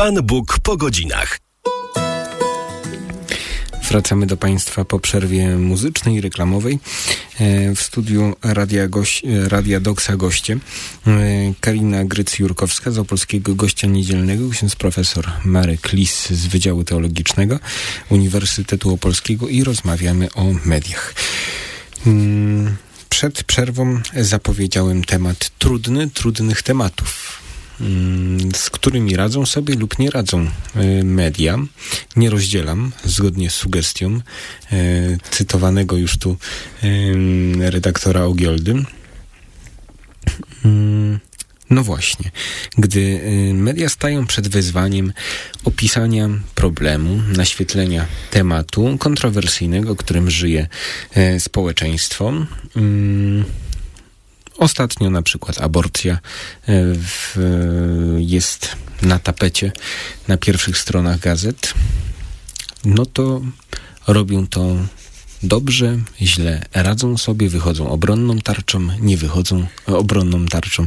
Pan Bóg po godzinach. Wracamy do Państwa po przerwie muzycznej i reklamowej. W studiu Radia Doksa goście Karina Gryc-Jurkowska z Opolskiego Gościa Niedzielnego, ksiądz profesor Marek Lis z Wydziału Teologicznego Uniwersytetu Opolskiego i rozmawiamy o mediach. Przed przerwą zapowiedziałem temat trudnych tematów, z którymi radzą sobie lub nie radzą media. Nie rozdzielam, zgodnie z sugestią cytowanego już tu redaktora Ogioldy. No właśnie, gdy media stają przed wyzwaniem opisania problemu, naświetlenia tematu kontrowersyjnego, którym żyje społeczeństwo. Ostatnio na przykład aborcja jest na tapecie na pierwszych stronach gazet. No to robią to dobrze, źle, radzą sobie, wychodzą obronną tarczą, nie wychodzą obronną tarczą.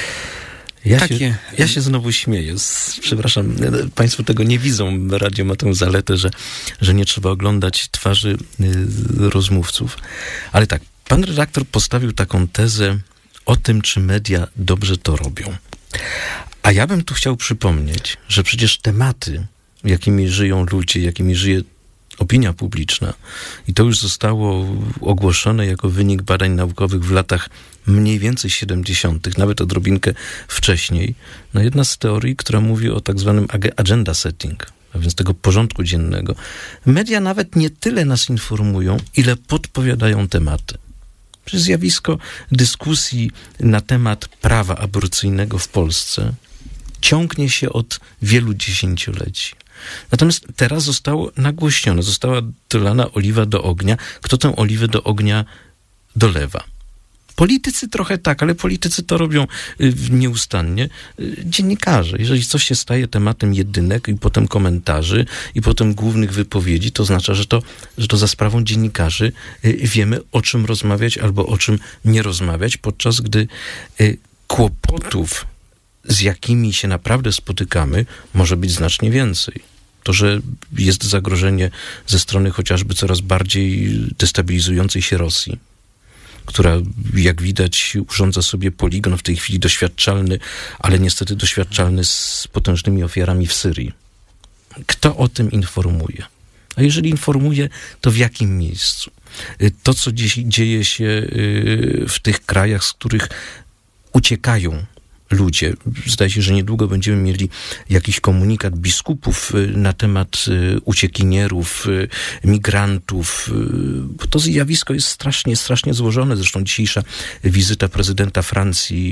Ja się znowu śmieję. Przepraszam, Państwo tego nie widzą. Radio ma tę zaletę, że nie trzeba oglądać twarzy rozmówców. Ale tak, pan redaktor postawił taką tezę o tym, czy media dobrze to robią. A ja bym tu chciał przypomnieć, że przecież tematy, jakimi żyją ludzie, jakimi żyje opinia publiczna, i to już zostało ogłoszone jako wynik badań naukowych w latach mniej więcej 70., nawet odrobinkę wcześniej, no jedna z teorii, która mówi o tak zwanym agenda setting, a więc tego porządku dziennego. Media nawet nie tyle nas informują, ile podpowiadają tematy. Przez zjawisko dyskusji na temat prawa aborcyjnego w Polsce ciągnie się od wielu dziesięcioleci. Natomiast teraz zostało nagłośnione, została dolana oliwa do ognia. Kto tę oliwę do ognia dolewa? Politycy trochę tak, ale politycy to robią nieustannie. Dziennikarze, jeżeli coś się staje tematem jedynek i potem komentarzy i potem głównych wypowiedzi, to oznacza, że to za sprawą dziennikarzy wiemy, o czym rozmawiać albo o czym nie rozmawiać, podczas gdy kłopotów, z jakimi się naprawdę spotykamy, może być znacznie więcej. To, że jest zagrożenie ze strony chociażby coraz bardziej destabilizującej się Rosji, która, jak widać, urządza sobie poligon w tej chwili doświadczalny, ale niestety doświadczalny z potężnymi ofiarami w Syrii. Kto o tym informuje? A jeżeli informuje, to w jakim miejscu? To, co dzieje się w tych krajach, z których uciekają ludzie. Zdaje się, że niedługo będziemy mieli jakiś komunikat biskupów na temat uciekinierów, migrantów. Bo to zjawisko jest strasznie złożone. Zresztą dzisiejsza wizyta prezydenta Francji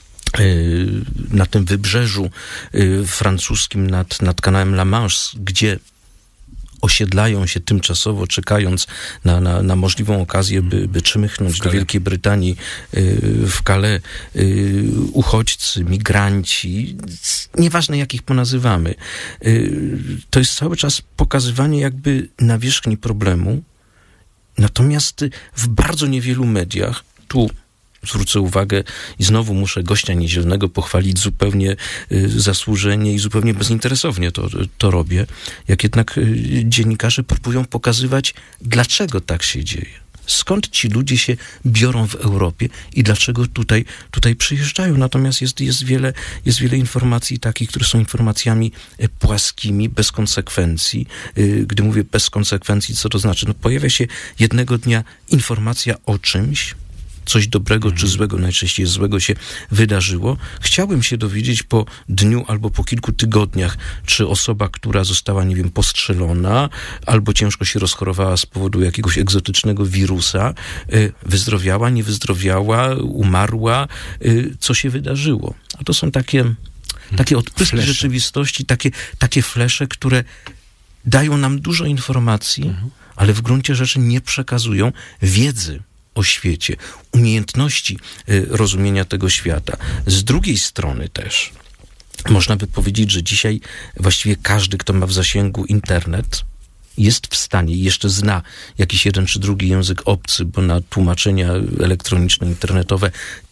na tym wybrzeżu francuskim nad kanałem La Manche, gdzie osiedlają się tymczasowo, czekając na możliwą okazję, by czmychnąć do Wielkiej Brytanii, w Calais, uchodźcy, migranci, nieważne jak ich ponazywamy. To jest cały czas pokazywanie jakby nawierzchni problemu, natomiast w bardzo niewielu mediach, tu zwrócę uwagę i znowu muszę Gościa Niedzielnego pochwalić zupełnie zasłużenie i zupełnie bezinteresownie to robię, jak jednak dziennikarze próbują pokazywać, dlaczego tak się dzieje. Skąd ci ludzie się biorą w Europie i dlaczego tutaj przyjeżdżają. Natomiast jest wiele informacji takich, które są informacjami płaskimi, bez konsekwencji. Gdy mówię bez konsekwencji, co to znaczy? No, pojawia się jednego dnia informacja o czymś, coś dobrego czy złego, najczęściej złego się wydarzyło. Chciałbym się dowiedzieć po dniu albo po kilku tygodniach, czy osoba, która została, nie wiem, postrzelona albo ciężko się rozchorowała z powodu jakiegoś egzotycznego wirusa, wyzdrowiała, nie wyzdrowiała, umarła, co się wydarzyło. A to są takie odpryski rzeczywistości, takie flesze, które dają nam dużo informacji, ale w gruncie rzeczy nie przekazują wiedzy o świecie, umiejętności rozumienia tego świata. Z drugiej strony też można by powiedzieć, że dzisiaj właściwie każdy, kto ma w zasięgu internet, jest w stanie i jeszcze zna jakiś jeden czy drugi język obcy, bo na tłumaczenia elektroniczne, internetowe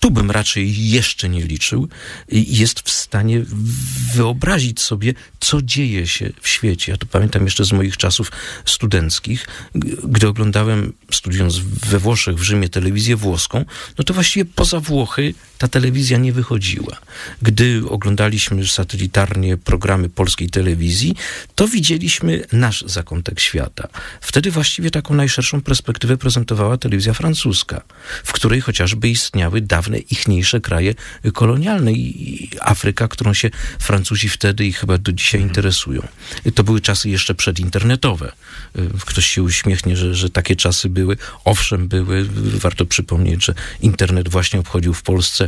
tu bym raczej jeszcze nie liczył, jest w stanie wyobrazić sobie, co dzieje się w świecie. Ja to pamiętam jeszcze z moich czasów studenckich, gdy oglądałem, studiując we Włoszech, w Rzymie, telewizję włoską, no to właściwie poza Włochy ta telewizja nie wychodziła. Gdy oglądaliśmy satelitarnie programy polskiej telewizji, to widzieliśmy nasz zakątek świata. Wtedy właściwie taką najszerszą perspektywę prezentowała telewizja francuska, w której chociażby istniały dawne, ichniejsze kraje kolonialne i Afryka, którą się Francuzi wtedy i chyba do dzisiaj interesują. To były czasy jeszcze przedinternetowe. Ktoś się uśmiechnie, że takie czasy były. Owszem, były. Warto przypomnieć, że internet właśnie obchodził w Polsce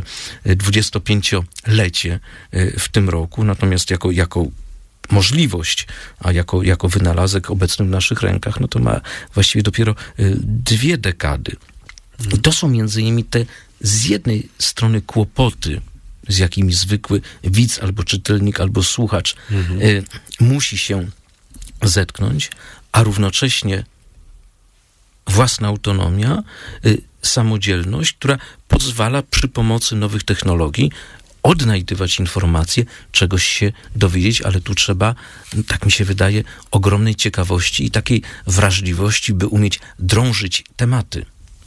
25-lecie w tym roku, natomiast jako możliwość, a jako wynalazek obecny w naszych rękach, no to ma właściwie dopiero 2 dekady. I to są między innymi te z jednej strony kłopoty, z jakimi zwykły widz albo czytelnik, albo słuchacz musi się zetknąć, a równocześnie własna autonomia, samodzielność, która pozwala przy pomocy nowych technologii odnajdywać informacje, czegoś się dowiedzieć, ale tu trzeba, tak mi się wydaje, ogromnej ciekawości i takiej wrażliwości, by umieć drążyć tematy.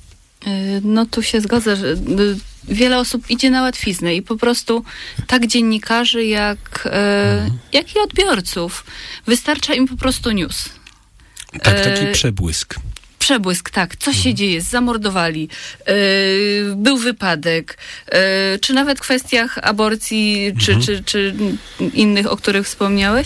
No tu się zgodzę, że wiele osób idzie na łatwiznę i po prostu tak dziennikarzy, jak i odbiorców. Wystarcza im po prostu news. Tak, taki przebłysk. Przebłysk, tak. Co się dzieje? Zamordowali. Był wypadek. Czy nawet w kwestiach aborcji, czy innych, o których wspomniałeś.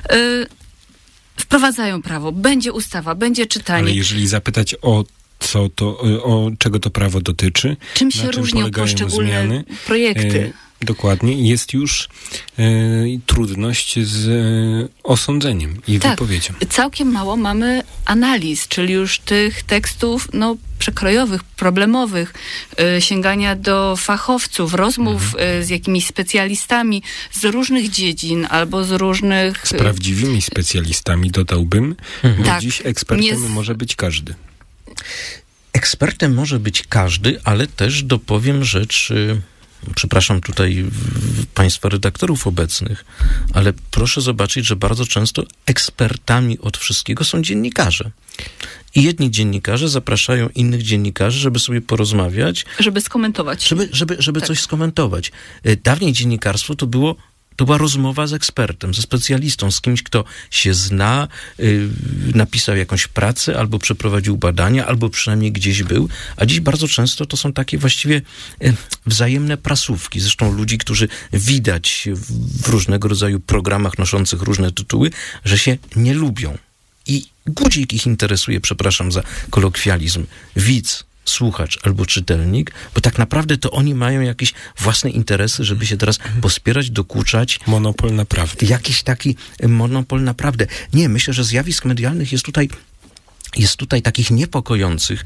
Wprowadzają prawo. Będzie ustawa, będzie czytanie. Ale jeżeli zapytać o czego to prawo dotyczy, czym się różnią poszczególne zmiany, projekty. Dokładnie. Jest już trudność z osądzeniem i wypowiedzią. Całkiem mało mamy analiz, czyli już tych tekstów przekrojowych, problemowych, sięgania do fachowców, rozmów z jakimiś specjalistami z różnych dziedzin albo z różnych... Z prawdziwymi specjalistami, dodałbym, bo dziś ekspertem może być każdy. Ekspertem może być każdy, ale też dopowiem rzecz, przepraszam tutaj państwa redaktorów obecnych, ale proszę zobaczyć, że bardzo często ekspertami od wszystkiego są dziennikarze. I jedni dziennikarze zapraszają innych dziennikarzy, żeby sobie porozmawiać. Żeby skomentować. Żeby coś skomentować. Dawniej dziennikarstwo to była rozmowa z ekspertem, ze specjalistą, z kimś, kto się zna, napisał jakąś pracę, albo przeprowadził badania, albo przynajmniej gdzieś był. A dziś bardzo często to są takie właściwie wzajemne prasówki. Zresztą ludzi, którzy widać w różnego rodzaju programach noszących różne tytuły, że się nie lubią. I guzik ich interesuje, przepraszam za kolokwializm, widz, słuchacz albo czytelnik, bo tak naprawdę to oni mają jakieś własne interesy, żeby się teraz pospierać, dokuczać. Monopol na prawdę. Jakiś taki monopol na prawdę. Nie, myślę, że zjawisk medialnych jest tutaj takich niepokojących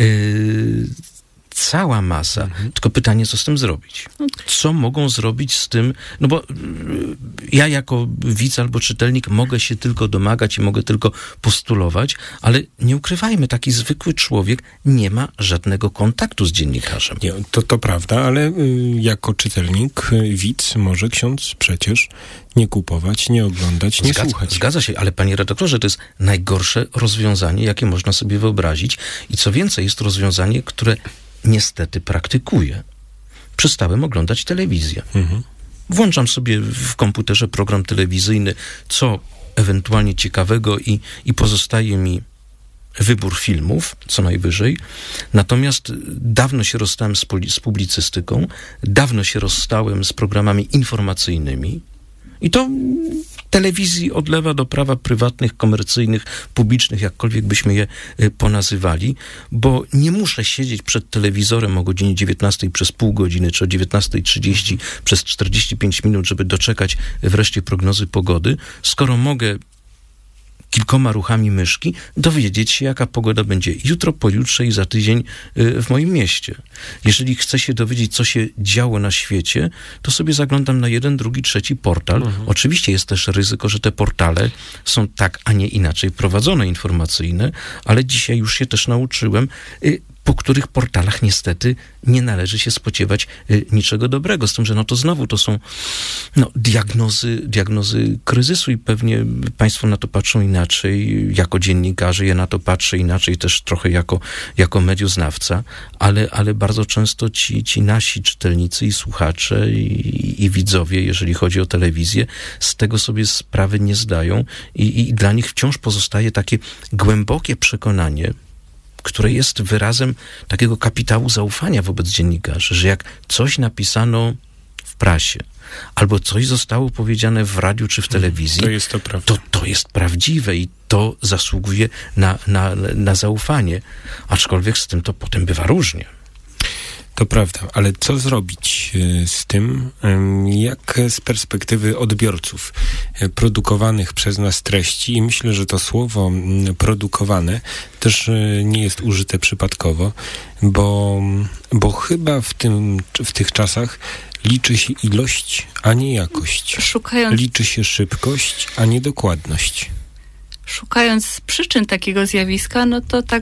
cała masa, tylko pytanie, co z tym zrobić? Co mogą zrobić z tym? No bo ja jako widz albo czytelnik mogę się tylko domagać i mogę tylko postulować, ale nie ukrywajmy, taki zwykły człowiek nie ma żadnego kontaktu z dziennikarzem. Nie, to prawda, ale jako czytelnik, widz może ksiądz przecież nie kupować, nie oglądać, nie słuchać. Zgadza się, ale panie redaktorze, to jest najgorsze rozwiązanie, jakie można sobie wyobrazić i co więcej, jest to rozwiązanie, które niestety praktykuję. Przestałem oglądać telewizję. Włączam sobie w komputerze program telewizyjny, co ewentualnie ciekawego i pozostaje mi wybór filmów, co najwyżej. Natomiast dawno się rozstałem z publicystyką, dawno się rozstałem z programami informacyjnymi i to telewizji od lewa do prawa, prywatnych, komercyjnych, publicznych, jakkolwiek byśmy je ponazywali, bo nie muszę siedzieć przed telewizorem o godzinie 19 przez pół godziny, czy o 19:30 przez 45 minut, żeby doczekać wreszcie prognozy pogody, skoro mogę kilkoma ruchami myszki dowiedzieć się, jaka pogoda będzie jutro, pojutrze i za tydzień w moim mieście. Jeżeli chcę się dowiedzieć, co się działo na świecie, to sobie zaglądam na jeden, drugi, trzeci portal. Oczywiście jest też ryzyko, że te portale są tak, a nie inaczej prowadzone informacyjne, ale dzisiaj już się też nauczyłem po których portalach niestety nie należy się spodziewać niczego dobrego. Z tym, że no to znowu to są diagnozy kryzysu i pewnie państwo na to patrzą inaczej. Jako dziennikarze ja na to patrzę inaczej, też trochę jako medioznawca, ale bardzo często ci nasi czytelnicy i słuchacze i widzowie, jeżeli chodzi o telewizję, z tego sobie sprawy nie zdają i dla nich wciąż pozostaje takie głębokie przekonanie, które jest wyrazem takiego kapitału zaufania wobec dziennikarzy, że jak coś napisano w prasie, albo coś zostało powiedziane w radiu czy w telewizji, to jest prawdziwe i to zasługuje na zaufanie. Aczkolwiek z tym to potem bywa różnie. To prawda, ale co zrobić z tym, jak z perspektywy odbiorców produkowanych przez nas treści, i myślę, że to słowo produkowane też nie jest użyte przypadkowo, bo chyba w tych czasach liczy się ilość, a nie jakość. Liczy się szybkość, a nie dokładność. Szukając przyczyn takiego zjawiska, no to tak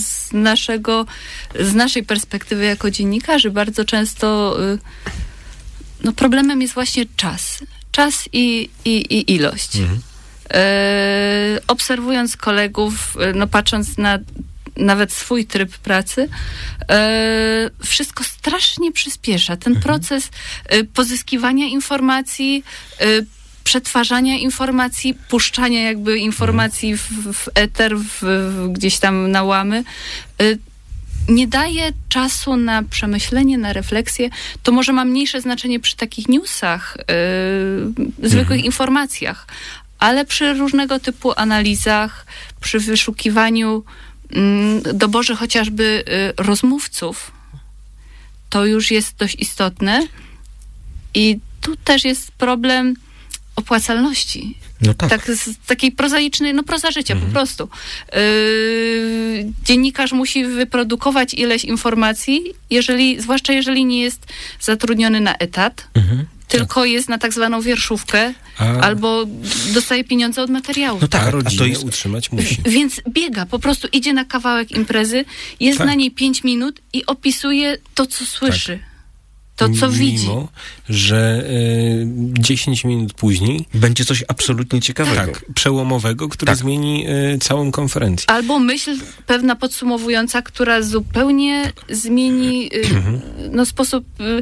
z naszej perspektywy jako dziennikarzy bardzo często problemem jest właśnie czas. Czas i ilość. Obserwując kolegów, patrząc na nawet swój tryb pracy, wszystko strasznie przyspiesza. Ten proces pozyskiwania informacji, przetwarzania informacji, puszczania jakby informacji w eter, gdzieś tam na łamy, nie daje czasu na przemyślenie, na refleksję. To może ma mniejsze znaczenie przy takich newsach, zwykłych informacjach, ale przy różnego typu analizach, przy wyszukiwaniu, doborze chociażby rozmówców, to już jest dość istotne. I tu też jest problem opłacalności. No tak. Takiej prozaicznej, proza życia po prostu. Dziennikarz musi wyprodukować ileś informacji, zwłaszcza jeżeli nie jest zatrudniony na etat, tylko jest na tak zwaną wierszówkę, albo dostaje pieniądze od materiału. No tak, a rodzinę utrzymać musi. Więc biega, po prostu idzie na kawałek imprezy, jest na niej 5 minut i opisuje to, co słyszy. To, co widzi. Mimo, że 10 minut później będzie coś absolutnie ciekawego. Tak, przełomowego, który zmieni całą konferencję. Albo myśl pewna podsumowująca, która zupełnie zmieni sposób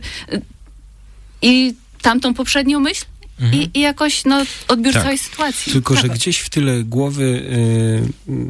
i tamtą poprzednią myśl i jakoś odbiór całej sytuacji. Tylko, że gdzieś w tyle głowy